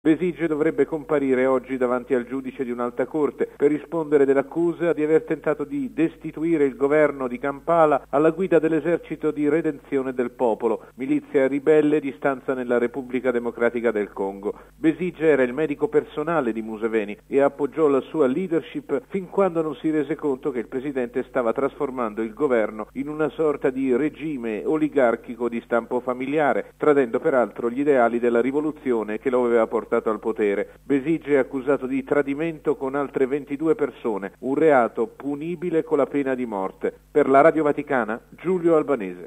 Besigye dovrebbe comparire oggi davanti al giudice di un'alta corte per rispondere dell'accusa di aver tentato di destituire il governo di Kampala alla guida dell'esercito di redenzione del popolo, milizia ribelle di stanza nella Repubblica Democratica del Congo. Besigye era il medico personale di Museveni e appoggiò la sua leadership fin quando non si rese conto che il presidente stava trasformando il governo in una sorta di regime oligarchico di stampo familiare, tradendo peraltro gli ideali della rivoluzione che lo aveva portato al potere. Besigye è accusato di tradimento con altre 22 persone, un reato punibile con la pena di morte. Per la Radio Vaticana, Giulio Albanese.